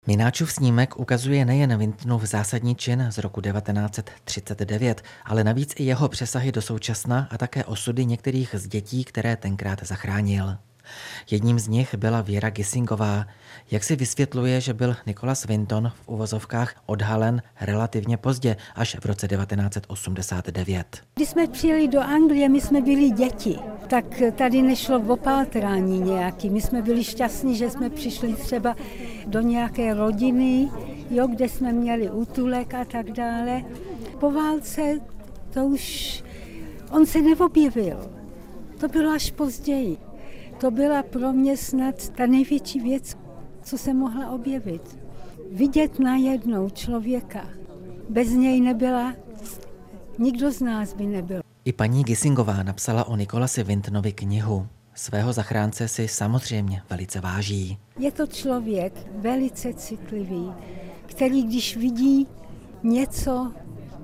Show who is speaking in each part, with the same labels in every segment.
Speaker 1: Mináčův snímek ukazuje nejen Wintonův zásadní čin z roku 1939, ale navíc i jeho přesahy do současna a také osudy některých z dětí, které tenkrát zachránil. Jedním z nich byla Věra Gissingová. Jak si vysvětluje, že byl Nicholas Winton v uvozovkách odhalen relativně pozdě, až v roce 1989.
Speaker 2: Když jsme přijeli do Anglie, my jsme byli děti, tak tady nešlo o pátrání nějaký. My jsme byli šťastní, že jsme přišli třeba do nějaké rodiny, kde jsme měli útulek a tak dále. Po válce to už on se neobjevil. To bylo až později. To byla pro mě snad ta největší věc, co se mohla objevit. Vidět najednou člověka. Bez něj nebyla, nikdo z nás by nebyl.
Speaker 1: I paní Gissingová napsala o Nicholasi Wintonovi knihu. Svého zachránce si samozřejmě velice váží.
Speaker 2: Je to člověk velice citlivý, který když vidí něco,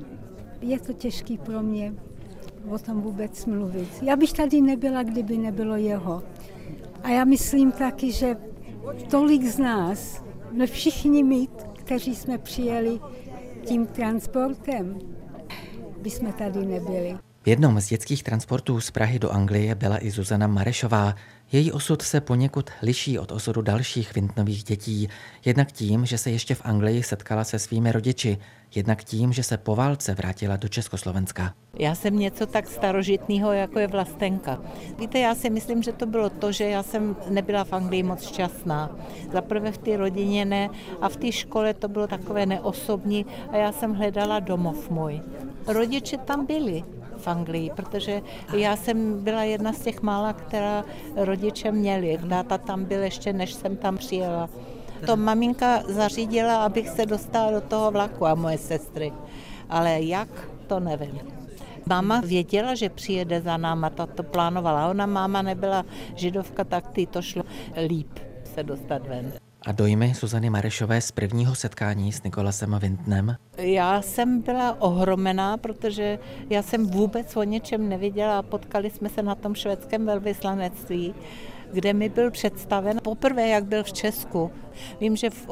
Speaker 2: je to těžký pro mě o tom vůbec mluvit. Já bych tady nebyla, kdyby nebylo jeho. A já myslím taky, že tolik z nás, no všichni my, kteří jsme přijeli tím transportem, by jsme tady nebyli.
Speaker 1: V jednom z dětských transportů z Prahy do Anglie byla i Zuzana Marešová. Její osud se poněkud liší od osudu dalších Wintonových dětí. Jednak tím, že se ještě v Anglii setkala se svými rodiči, jednak tím, že se po válce vrátila do Československa.
Speaker 3: Já jsem něco tak starožitného, jako je vlastenka. Víte, já si myslím, že to bylo to, že já jsem nebyla v Anglii moc šťastná. Zaprvé v té rodině ne a v té škole to bylo takové neosobní a já jsem hledala domov můj. Rodiče tam byli v Anglii, protože já jsem byla jedna z těch mála, která rodiče měli. Táta tam byl ještě, než jsem tam přijela. To maminka zařídila, abych se dostala do toho vlaku a moje sestry. Ale jak, to nevím. Máma věděla, že přijede za náma, to plánovala. Ona máma nebyla židovka, tak to šlo líp se dostat ven.
Speaker 1: A dojmy Zuzany Marešové z prvního setkání s Nicholasem Wintonem?
Speaker 3: Já jsem byla ohromená, protože já jsem vůbec o něčem nevěděla a potkali jsme se na tom švédském velvyslanectví, kde mi byl představen poprvé, jak byl v Česku. Vím, že v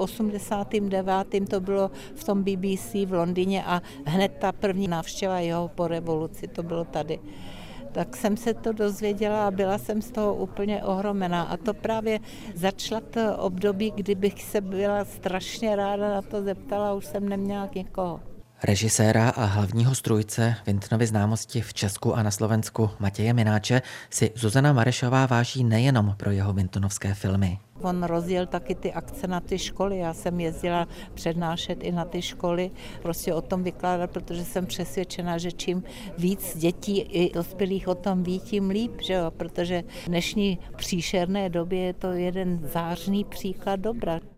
Speaker 3: 89. to bylo v tom BBC v Londýně a hned ta první návštěva jeho po revoluci, to bylo tady. Tak jsem se to dozvěděla a byla jsem z toho úplně ohromená. A to právě začala to období, kdy bych se byla strašně ráda na to zeptala, už jsem neměla někoho.
Speaker 1: Režiséra a hlavního strůjce Wintonovy známosti v Česku a na Slovensku Matěje Mináče si Zuzana Marešová váží nejenom pro jeho wintonovské filmy.
Speaker 3: On rozjel taky ty akce na ty školy. Já jsem jezdila přednášet i na ty školy, prostě o tom vykládat, protože jsem přesvědčena, že čím víc dětí i dospělých o tom ví, tím líp, že jo? Protože v dnešní příšerné době je to jeden zářný příklad dobra.